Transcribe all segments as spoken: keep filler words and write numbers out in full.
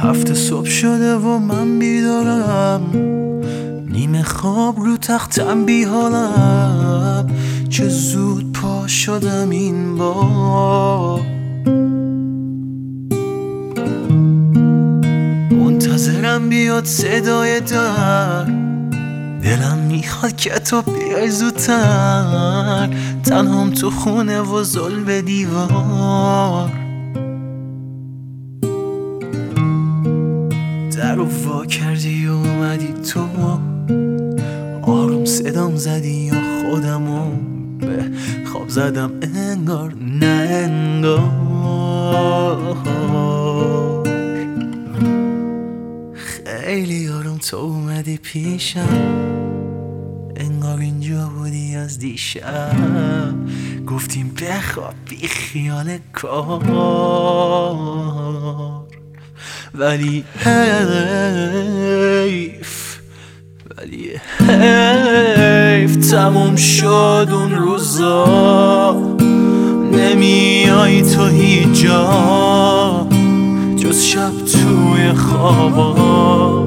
هفته صبح شده و من بیدارم، نیمه خواب رو تختم بی حالم. چه زود پا شدم این بار، منتظرم بیاد صدای در. دلم میخواد که تو بیای زودتر، تنهام تو خونه و زل به دیوار. در رو وا کردی و اومدی تو، آروم صدام زدی یا خودمو به خواب زدم انگار نه انگار. خیلی آروم تو اومدی پیشم، انگار اینجا بودی از دیشب. گفتیم بخواب بی خیال کار، ولی حیف ولی حیف تموم شد اون روزا. نمیای تو هیچ جا جز شب توی خوابا.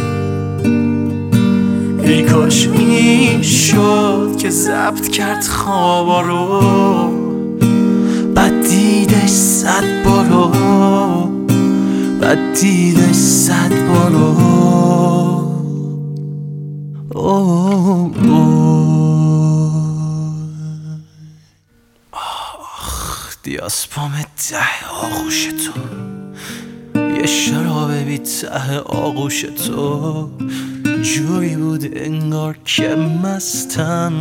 ای کاش میشد که ضبط کرد خوابا رو، بعد دیدش صد بارو، بعد دیدش صد بارو. آخ دیاسپام ته آغوش تو، یه شراب بی ته آغوش تو. جوری بود انگار که مستم.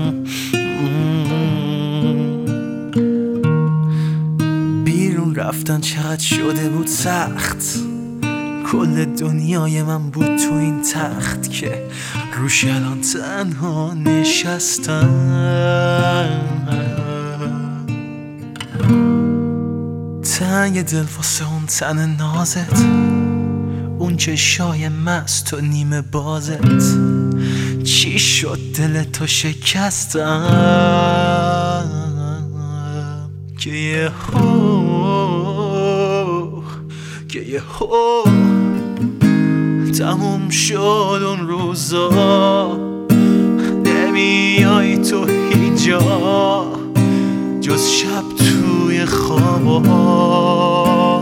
بیرون رفتن چقدر شده بود سخت، کل دنیای من بود تو این تخت که روش الان تنها نشستم. تنگ دل واسه اون تن نازت، اون چشای مست و نیمه بازت. چی شد دلتو شکستم که یه هو که یه هو تموم شد اون روزا. نمیای تو هیچ جا جز شب توی خوابا.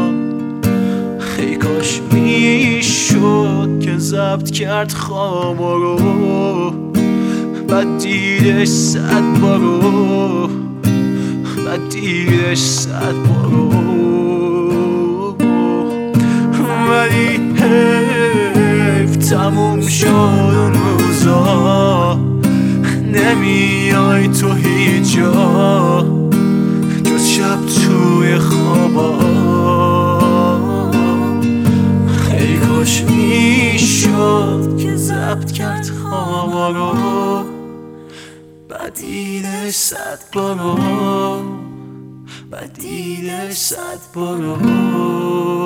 ای کاش میشد که ضبط کرد خوابا رو، بعد دیدش صد بارو، بعد دیدش صد بارو. ولی حیف تموم شد اون روزا. نمیای تو هیچ جا جز شب توی خوابا. ای کاش میشد که ضبط کرد خوابا رو، بعد دیدش صد بارو، بعد دیدش صد بارو.